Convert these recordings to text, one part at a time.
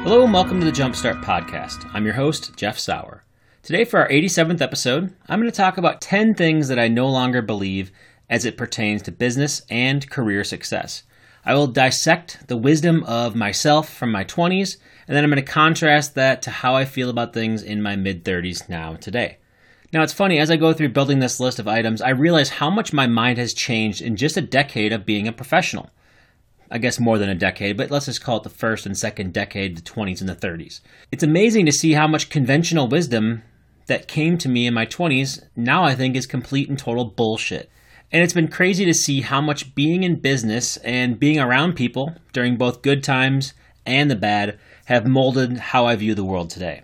Hello and welcome to the Jumpstart Podcast. I'm your host, Jeff Sauer. Today for our 87th episode, I'm going to talk about 10 things that I no longer believe as it pertains to business and career success. I will dissect the wisdom of myself from my 20s, and then I'm going to contrast that to how I feel about things in my mid-30s now today. Now it's funny, as I go through building this list of items, I realize how much my mind has changed in just a decade of being a professional. I guess more than a decade, but let's just call it the first and second decade, the 20s and the 30s. It's amazing to see how much conventional wisdom that came to me in my 20s now I think is complete and total bullshit. And it's been crazy to see how much being in business and being around people during both good times and the bad have molded how I view the world today.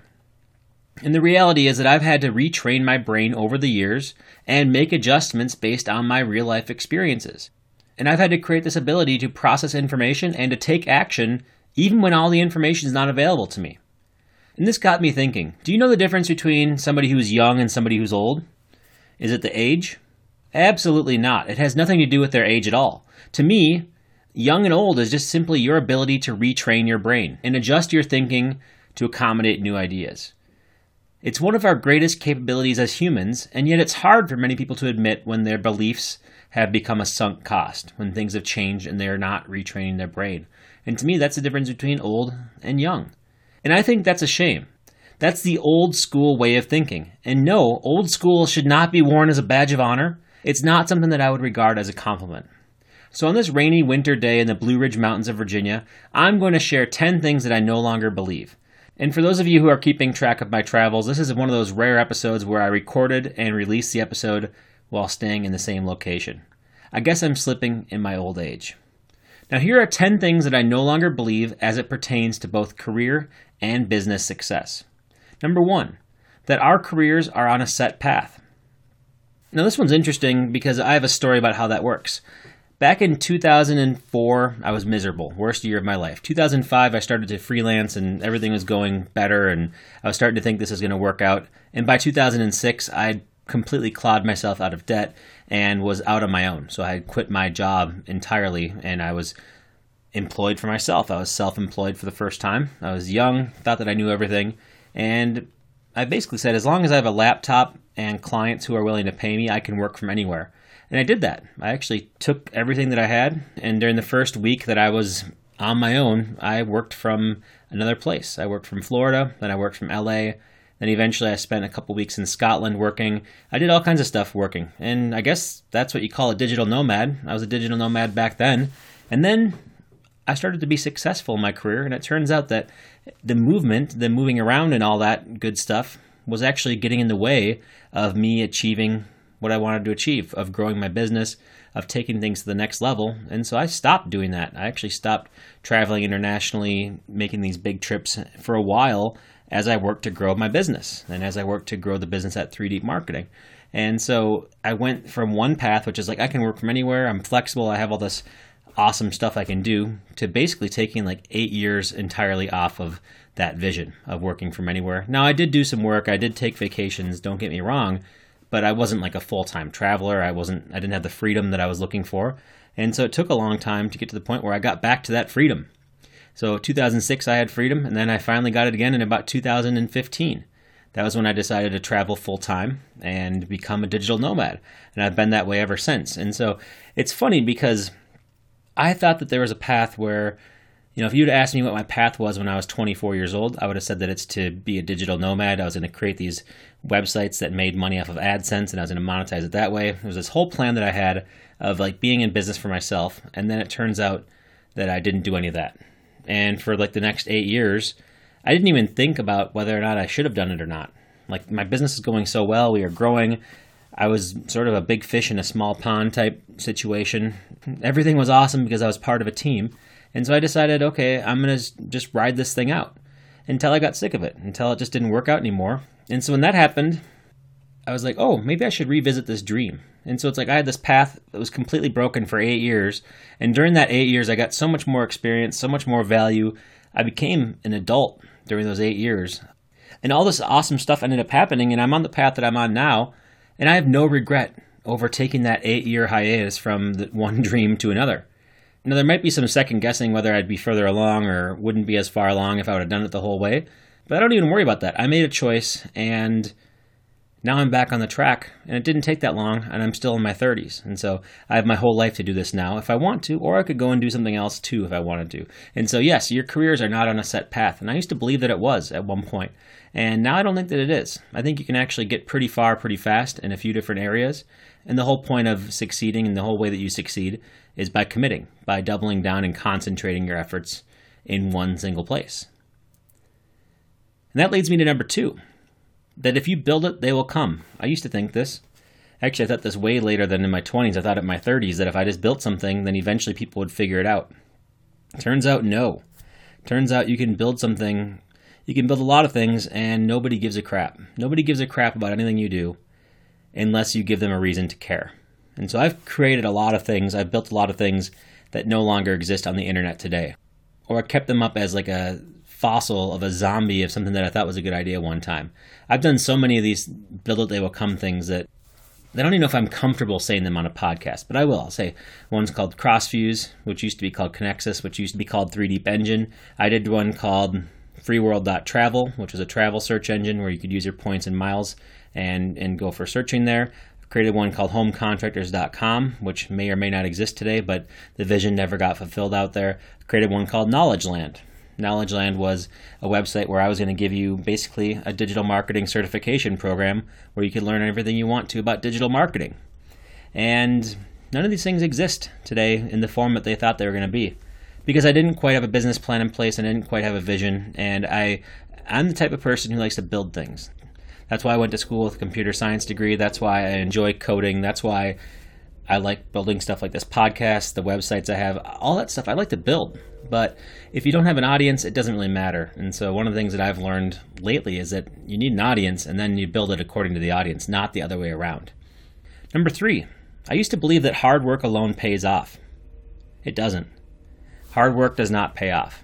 And the reality is that I've had to retrain my brain over the years and make adjustments based on my real life experiences. And I've had to create this ability to process information and to take action even when all the information is not available to me. And this got me thinking, do you know the difference between somebody who's young and somebody who's old? Is it the age? Absolutely not. It has nothing to do with their age at all. To me, young and old is just simply your ability to retrain your brain and adjust your thinking to accommodate new ideas. It's one of our greatest capabilities as humans, and yet it's hard for many people to admit when their beliefs have become a sunk cost, when things have changed and they're not retraining their brain. And to me, that's the difference between old and young. And I think that's a shame. That's the old school way of thinking. And no, old school should not be worn as a badge of honor. It's not something that I would regard as a compliment. So on this rainy winter day in the Blue Ridge Mountains of Virginia, I'm going to share 10 things that I no longer believe. And for those of you who are keeping track of my travels, this is one of those rare episodes where I recorded and released the episode while staying in the same location. I guess I'm slipping in my old age. Now here are 10 things that I no longer believe as it pertains to both career and business success. Number 1, that our careers are on a set path. Now this one's interesting because I have a story about how that works. Back in 2004, I was miserable. Worst year of my life. 2005, I started to freelance and everything was going better and I was starting to think this is going to work out. And by 2006, I'd completely clawed myself out of debt and was out on my own. So I had quit my job entirely and I was employed for myself. I was self-employed for the first time. I was young, thought that I knew everything. And I basically said, as long as I have a laptop and clients who are willing to pay me, I can work from anywhere. And I did that. I actually took everything that I had, and during the first week that I was on my own, I worked from another place. I worked from Florida, then I worked from LA, then eventually I spent a couple weeks in Scotland working. I did all kinds of stuff working, and I guess that's what you call a digital nomad. I was a digital nomad back then, and then I started to be successful in my career, and it turns out that the movement, the moving around and all that good stuff was actually getting in the way of me achieving what I wanted to achieve, of growing my business, of taking things to the next level. And so I stopped doing that. I actually stopped traveling internationally, making these big trips for a while as I worked to grow my business and as I worked to grow the business at 3D Marketing. And so I went from one path, which is like, I can work from anywhere, I'm flexible, I have all this awesome stuff I can do, to basically taking like 8 years entirely off of that vision of working from anywhere. Now I did do some work, I did take vacations, don't get me wrong, but I wasn't like a full-time traveler. I didn't have the freedom that I was looking for. And so it took a long time to get to the point where I got back to that freedom. So 2006, I had freedom, and then I finally got it again in about 2015. That was when I decided to travel full-time and become a digital nomad. And I've been that way ever since. And so it's funny because I thought that there was a path where, if you'd asked me what my path was when I was 24 years old, I would have said that it's to be a digital nomad. I was going to create these websites that made money off of AdSense, and I was going to monetize it that way. There was this whole plan that I had of like being in business for myself, and then it turns out that I didn't do any of that. And for like the next 8 years, I didn't even think about whether or not I should have done it or not. Like my business is going so well, we are growing. I was sort of a big fish in a small pond type situation. Everything was awesome because I was part of a team. And so I decided, okay, I'm going to just ride this thing out until I got sick of it, until it just didn't work out anymore. And so when that happened, I was like, oh, maybe I should revisit this dream. And so it's like I had this path that was completely broken for 8 years. And during that 8 years, I got so much more experience, so much more value. I became an adult during those 8 years. And all this awesome stuff ended up happening, and I'm on the path that I'm on now. And I have no regret over taking that 8-year hiatus from the one dream to another. Now, there might be some second guessing whether I'd be further along or wouldn't be as far along if I would have done it the whole way, but I don't even worry about that. I made a choice, and now I'm back on the track, and it didn't take that long, and I'm still in my 30s. And so I have my whole life to do this now if I want to, or I could go and do something else too if I wanted to. And so yes, your careers are not on a set path. And I used to believe that it was at one point. And now I don't think that it is. I think you can actually get pretty far pretty fast in a few different areas. And the whole point of succeeding and the whole way that you succeed is by committing, by doubling down and concentrating your efforts in one single place. And that leads me to number 2. That if you build it, they will come. I used to think this. Actually, I thought this way later than in my 20s. I thought in my 30s that if I just built something, then eventually people would figure it out. Turns out, no. Turns out you can build something, you can build a lot of things, and nobody gives a crap. Nobody gives a crap about anything you do unless you give them a reason to care. And so I've created a lot of things. I've built a lot of things that no longer exist on the internet today. Or I kept them up as like a fossil of a zombie of something that I thought was a good idea one time. I've done so many of these build it, they will come things that I don't even know if I'm comfortable saying them on a podcast, but I will. I'll say one's called CrossFuse, which used to be called Connexus, which used to be called 3Deep Engine. I did one called freeworld.travel, which was a travel search engine where you could use your points and miles and go for searching there. I've created one called homecontractors.com, which may or may not exist today, but the vision never got fulfilled out there. I've created one called Knowledge Land. Knowledge Land was a website where I was going to give you basically a digital marketing certification program where you could learn everything you want to about digital marketing. And none of these things exist today in the form that they thought they were going to be, because I didn't quite have a business plan in place and I didn't quite have a vision, and I'm the type of person who likes to build things. That's why I went to school with a computer science degree. That's why I enjoy coding. That's why I like building stuff like this podcast, the websites I have, all that stuff I like to build. But if you don't have an audience, it doesn't really matter. And so one of the things that I've learned lately is that you need an audience and then you build it according to the audience, not the other way around. Number 3, I used to believe that hard work alone pays off. It doesn't. Hard work does not pay off.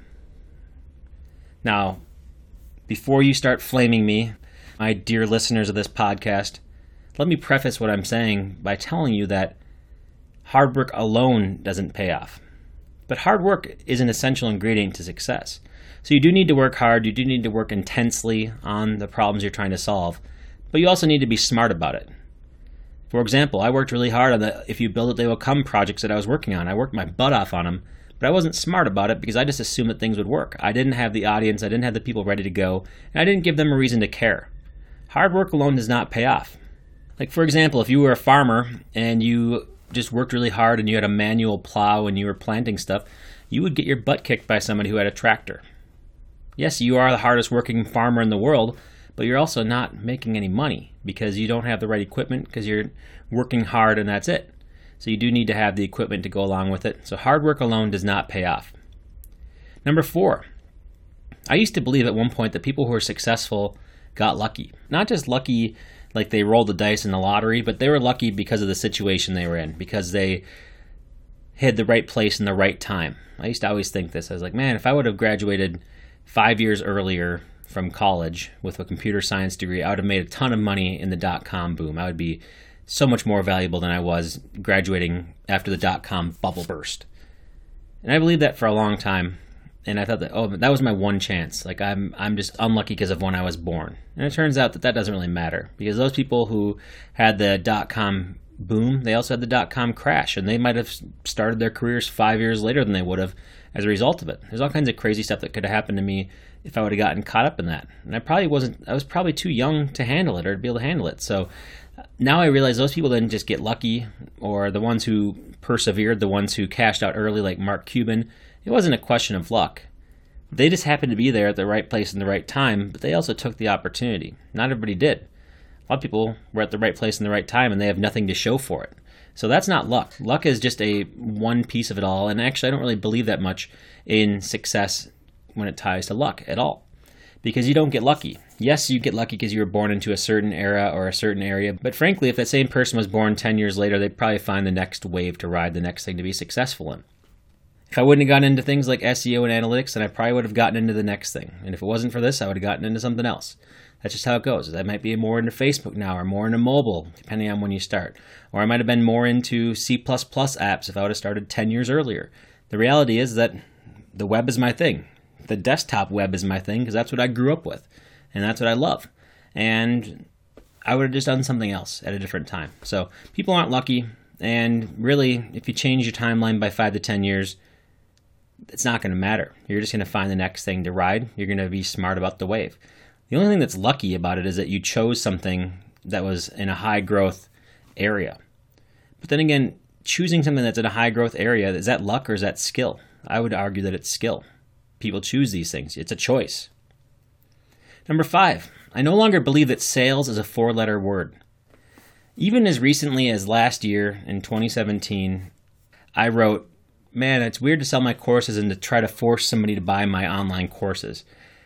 Now, before you start flaming me, my dear listeners of this podcast, let me preface what I'm saying by telling you that hard work alone doesn't pay off. But hard work is an essential ingredient to success. So you do need to work hard, you do need to work intensely on the problems you're trying to solve, but you also need to be smart about it. For example, I worked really hard on the If You Build It, They Will Come projects that I was working on. I worked my butt off on them, but I wasn't smart about it because I just assumed that things would work. I didn't have the audience, I didn't have the people ready to go, and I didn't give them a reason to care. Hard work alone does not pay off. Like, for example, if you were a farmer and you just worked really hard and you had a manual plow and you were planting stuff, you would get your butt kicked by somebody who had a tractor. Yes, you are the hardest working farmer in the world, but you're also not making any money because you don't have the right equipment because you're working hard and that's it. So you do need to have the equipment to go along with it. So hard work alone does not pay off. Number 4, I used to believe at one point that people who were successful got lucky. Not just lucky like they rolled the dice in the lottery, but they were lucky because of the situation they were in, because they hit the right place in the right time. I used to always think this. I was like, man, if I would have graduated 5 years earlier from college with a computer science degree, I would have made a ton of money in the dot-com boom. I would be so much more valuable than I was graduating after the dot-com bubble burst. And I believed that for a long time. And I thought that, that was my one chance. Like, I'm just unlucky because of when I was born. And it turns out that doesn't really matter, because those people who had the dot-com boom, they also had the dot-com crash, and they might have started their careers 5 years later than they would have as a result of it. There's all kinds of crazy stuff that could have happened to me if I would have gotten caught up in that. And I was probably too young to handle it or to be able to handle it. So now I realize those people didn't just get lucky, or the ones who persevered, the ones who cashed out early like Mark Cuban. It wasn't a question of luck. They just happened to be there at the right place in the right time, but they also took the opportunity. Not everybody did. A lot of people were at the right place in the right time and they have nothing to show for it. So that's not luck. Luck is just a one piece of it all, and actually I don't really believe that much in success when it ties to luck at all. Because you don't get lucky. Yes, you get lucky because you were born into a certain era or a certain area, but frankly, if that same person was born 10 years later, they'd probably find the next wave to ride, the next thing to be successful in. If I wouldn't have gotten into things like SEO and analytics, then I probably would have gotten into the next thing. And if it wasn't for this, I would have gotten into something else. That's just how it goes. I might be more into Facebook now, or more into mobile, depending on when you start. Or I might have been more into C++ apps if I would have started 10 years earlier. The reality is that the web is my thing. The desktop web is my thing because that's what I grew up with and that's what I love. And I would have just done something else at a different time. So people aren't lucky. And really, if you change your timeline by 5 to 10 years, it's not going to matter. You're just going to find the next thing to ride. You're going to be smart about the wave. The only thing that's lucky about it is that you chose something that was in a high growth area. But then again, choosing something that's in a high growth area, is that luck or is that skill? I would argue that it's skill. People choose these things. It's a choice. Number 5, I no longer believe that sales is a 4-letter word. Even as recently as last year in 2017, I wrote, man, it's weird to sell my courses and to try to force somebody to buy my online courses.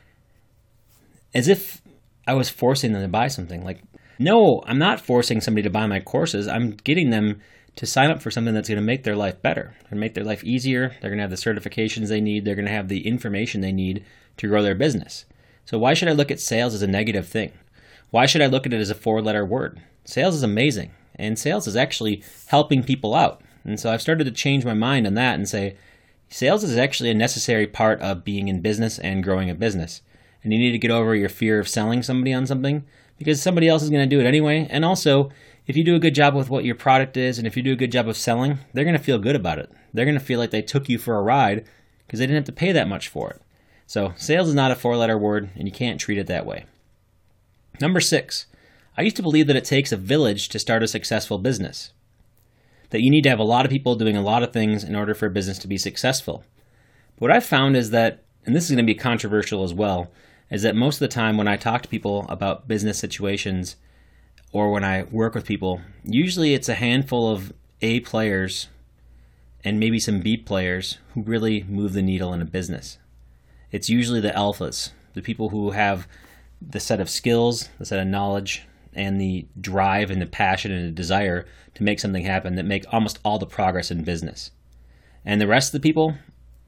As if I was forcing them to buy something. Like, no, I'm not forcing somebody to buy my courses. I'm getting them to sign up for something that's going to make their life better and make their life easier. They're going to have the certifications they need. They're going to have the information they need to grow their business. So why should I look at sales as a negative thing? Why should I look at it as a 4-letter word? Sales is amazing, and sales is actually helping people out. And so I've started to change my mind on that and say, sales is actually a necessary part of being in business and growing a business. And you need to get over your fear of selling somebody on something because somebody else is going to do it anyway. And also, if you do a good job with what your product is and if you do a good job of selling, they're going to feel good about it. They're going to feel like they took you for a ride because they didn't have to pay that much for it. So sales is not a 4-letter word, and you can't treat it that way. Number 6, I used to believe that it takes a village to start a successful business. That you need to have a lot of people doing a lot of things in order for a business to be successful. But what I've found is that, and this is going to be controversial as well, is that most of the time when I talk to people about business situations or when I work with people, usually it's a handful of A players and maybe some B players who really move the needle in a business. It's usually the alphas, the people who have the set of skills, the set of knowledge, and the drive and the passion and the desire to make something happen that make almost all the progress in business. And the rest of the people,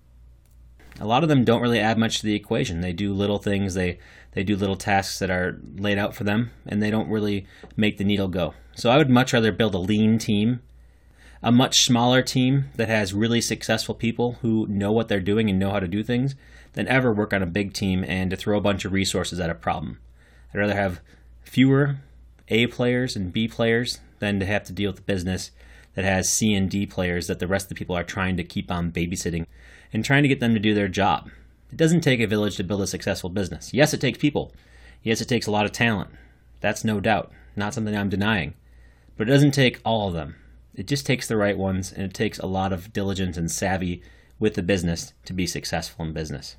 a lot of them don't really add much to the equation. They do little things, they do little tasks that are laid out for them, and they don't really make the needle go. So I would much rather build a lean team, a much smaller team that has really successful people who know what they're doing and know how to do things, than ever work on a big team and to throw a bunch of resources at a problem. I'd rather have fewer A players and B players than to have to deal with a business that has C and D players that the rest of the people are trying to keep on babysitting and trying to get them to do their job. It doesn't take a village to build a successful business. Yes, it takes people. Yes, it takes a lot of talent. That's no doubt. Not something I'm denying. But it doesn't take all of them. It just takes the right ones, and it takes a lot of diligence and savvy with the business to be successful in business.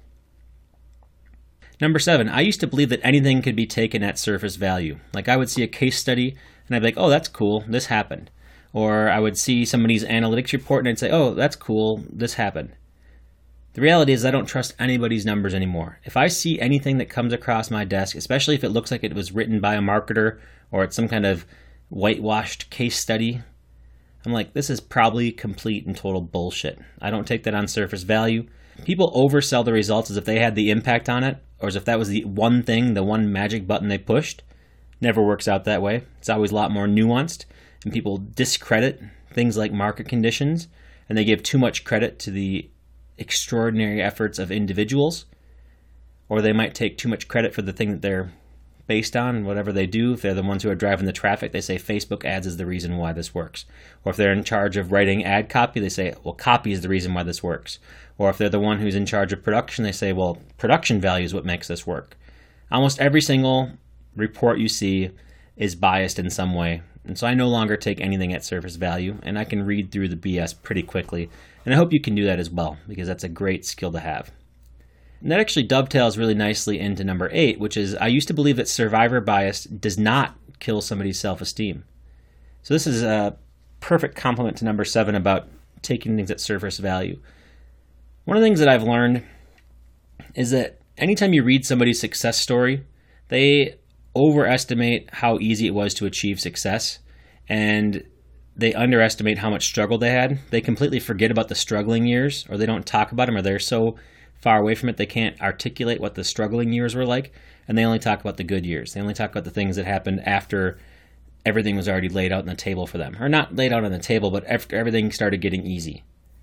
Number 7, I used to believe that anything could be taken at surface value. Like I would see a case study and I'd be like, oh, that's cool, this happened. Or I would see somebody's analytics report and I'd say, oh, that's cool, this happened. The reality is I don't trust anybody's numbers anymore. If I see anything that comes across my desk, especially if it looks like it was written by a marketer or it's some kind of whitewashed case study, I'm like, this is probably complete and total bullshit. I don't take that on surface value. People oversell the results as if they had the impact on it, or as if that was the one thing, the one magic button they pushed. Never works out that way. It's always a lot more nuanced, and people discredit things like market conditions, and they give too much credit to the extraordinary efforts of individuals, or they might take too much credit for the thing that they're based on, whatever they do. If they're the ones who are driving the traffic, they say Facebook ads is the reason why this works. Or if they're in charge of writing ad copy, they say, well, copy is the reason why this works. Or if they're the one who's in charge of production, they say, well, production value is what makes this work. Almost every single report you see is biased in some way. And so I no longer take anything at surface value, and I can read through the BS pretty quickly. And I hope you can do that as well, because that's a great skill to have. And that actually dovetails really nicely into number 8, which is I used to believe that survivor bias does not kill somebody's self-esteem. So this is a perfect complement to number 7 about taking things at surface value. One of the things that I've learned is that anytime you read somebody's success story, they overestimate how easy it was to achieve success, and they underestimate how much struggle they had. They completely forget about the struggling years, or they don't talk about them, or they're so far away from it they can't articulate what the struggling years were like, and they only talk about the good years. They only talk about the things that happened after everything was already laid out on the table for them. Or not laid out on the table, but after everything started getting easy.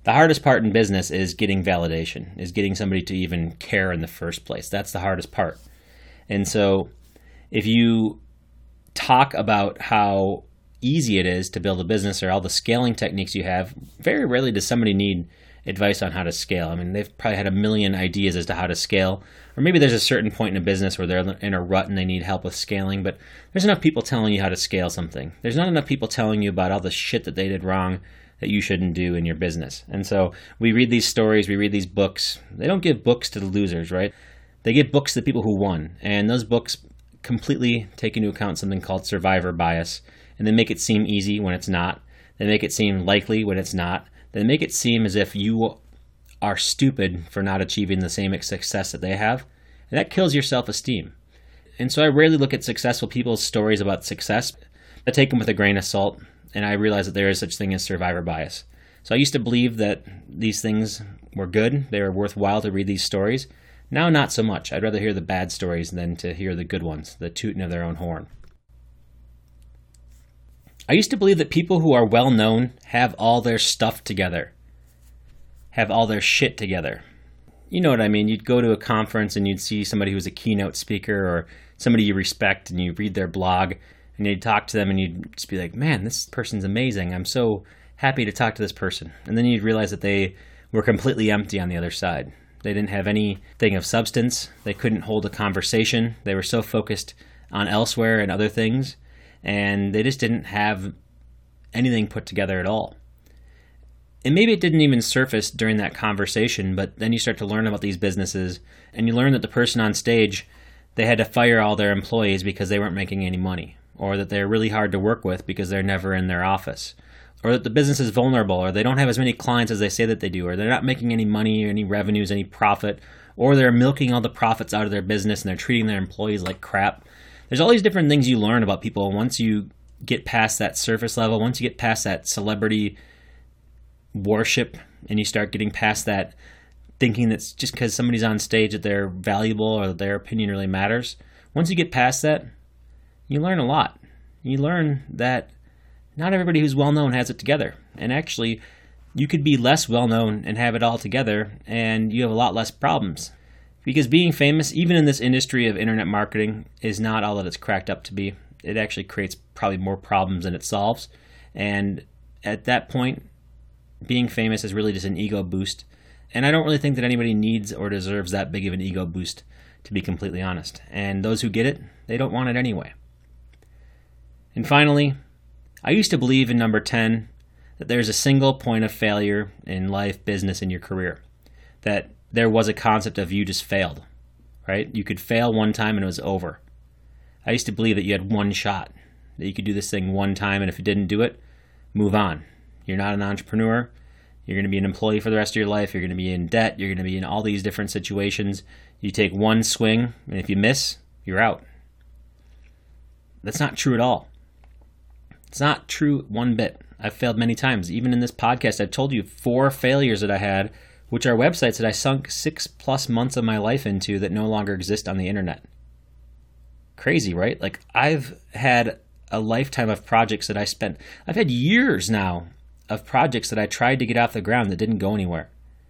The hardest part in business is getting validation, is getting somebody to even care in the first place. That's the hardest part. And so if you talk about how easy it is to build a business or all the scaling techniques you have, very rarely does somebody need advice on how to scale. I mean, they've probably had a million ideas as to how to scale, or maybe there's a certain point in a business where they're in a rut and they need help with scaling, but there's enough people telling you how to scale something. There's not enough people telling you about all the shit that they did wrong that you shouldn't do in your business. And so we read these stories, we read these books. They don't give books to the losers, right? They give books to the people who won. And those books completely take into account something called survivor bias. And they make it seem easy when it's not. They make it seem likely when it's not. They make it seem as if you are stupid for not achieving the same success that they have. And that kills your self-esteem. And so I rarely look at successful people's stories about success. I take them with a grain of salt. And I realize that there is such thing as survivor bias. So I used to believe that these things were good. They were worthwhile to read these stories. Now, not so much. I'd rather hear the bad stories than to hear the good ones, the tooting of their own horn. I used to believe that people who are well known have all their stuff together, have all their shit together. You know what I mean? You'd go to a conference and you'd see somebody who's a keynote speaker or somebody you respect, and you read their blog and you'd talk to them and you'd just be like, man, this person's amazing. I'm so happy to talk to this person. And then you'd realize that they were completely empty on the other side. They didn't have anything of substance. They couldn't hold a conversation. They were so focused on elsewhere and other things, and they just didn't have anything put together at all. And maybe it didn't even surface during that conversation, but then you start to learn about these businesses, and you learn that the person on stage, they had to fire all their employees because they weren't making any money, or that they're really hard to work with because they're never in their office, or that the business is vulnerable, or they don't have as many clients as they say that they do, or they're not making any money, or any revenues, any profit, or they're milking all the profits out of their business and they're treating their employees like crap. There's all these different things you learn about people once you get past that surface level, once you get past that celebrity worship, and you start getting past that thinking that's just because somebody's on stage that they're valuable or that their opinion really matters. Once you get past that, you learn a lot. You learn that not everybody who's well-known has it together. And actually, you could be less well-known and have it all together, and you have a lot less problems. Because being famous, even in this industry of internet marketing, is not all that it's cracked up to be. It actually creates probably more problems than it solves. And at that point, being famous is really just an ego boost. And I don't really think that anybody needs or deserves that big of an ego boost, to be completely honest. And those who get it, they don't want it anyway. And finally, I used to believe in number 10, that there's a single point of failure in life, business, in your career. That there was a concept of you just failed, right? You could fail one time and it was over. I used to believe that you had one shot, that you could do this thing one time, and if you didn't do it, move on. You're not an entrepreneur. You're going to be an employee for the rest of your life. You're going to be in debt. You're going to be in all these different situations. You take one swing, and if you miss, you're out. That's not true at all. It's not true one bit. I've failed many times. Even in this podcast, I've told you 4 failures that I had, which are websites that I sunk 6+ months of my life into that no longer exist on the internet. Crazy, right? Like, I've had a lifetime of projects that I've had years now of projects that I tried to get off the ground that didn't go anywhere.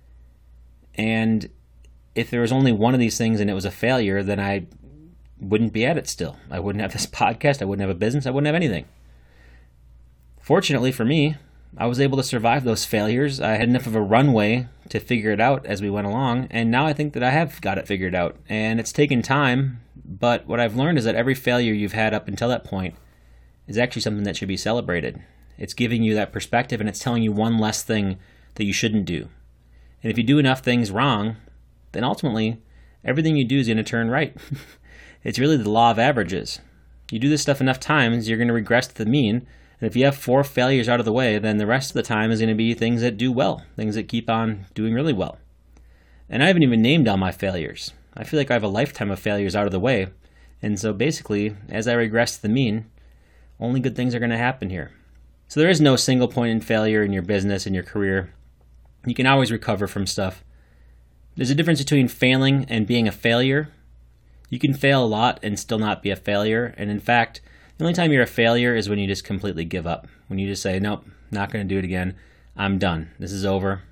And if there was only one of these things and it was a failure, then I wouldn't be at it still. I wouldn't have this podcast. I wouldn't have a business. I wouldn't have anything. Fortunately for me, I was able to survive those failures. I had enough of a runway to figure it out as we went along, and now I think that I have got it figured out. And it's taken time, but what I've learned is that every failure you've had up until that point is actually something that should be celebrated. It's giving you that perspective, and it's telling you one less thing that you shouldn't do. And if you do enough things wrong, then ultimately, everything you do is going to turn right. It's really the law of averages. You do this stuff enough times, you're going to regress to the mean. And if you have 4 failures out of the way, then the rest of the time is going to be things that do well, things that keep on doing really well. And I haven't even named all my failures. I feel like I have a lifetime of failures out of the way. And so basically, as I regress to the mean, only good things are going to happen here. So there is no single point in failure in your business, in your career. You can always recover from stuff. There's a difference between failing and being a failure. You can fail a lot and still not be a failure. And in fact, the only time you're a failure is when you just completely give up. When you just say, nope, not going to do it again. I'm done. This is over.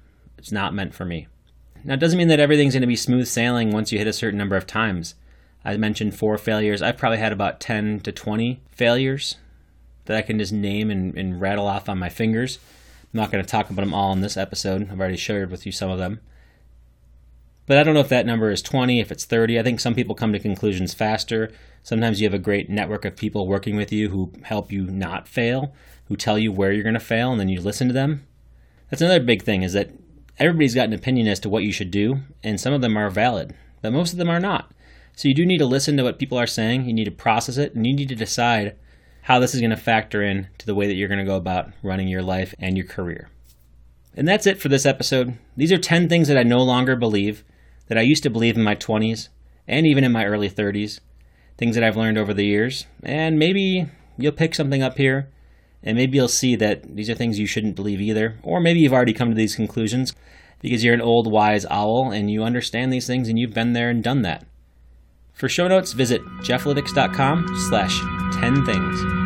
It's not meant for me. Now, it doesn't mean that everything's going to be smooth sailing once you hit a certain number of times. I mentioned 4 failures. I've probably had about 10 to 20 failures that I can just name and rattle off on my fingers. I'm not going to talk about them all in this episode. I've already shared with you some of them. But I don't know if that number is 20, if it's 30. I think some people come to conclusions faster. Sometimes you have a great network of people working with you who help you not fail, who tell you where you're going to fail, and then you listen to them. That's another big thing, is that everybody's got an opinion as to what you should do, and some of them are valid, but most of them are not. So you do need to listen to what people are saying, you need to process it, and you need to decide how this is going to factor in to the way that you're going to go about running your life and your career. And that's it for this episode. These are 10 things that I no longer believe, that I used to believe in my 20s, and even in my early 30s, things that I've learned over the years, and maybe you'll pick something up here, and maybe you'll see that these are things you shouldn't believe either, or maybe you've already come to these conclusions because you're an old wise owl and you understand these things and you've been there and done that. For show notes, visit jefflytics.com/10things.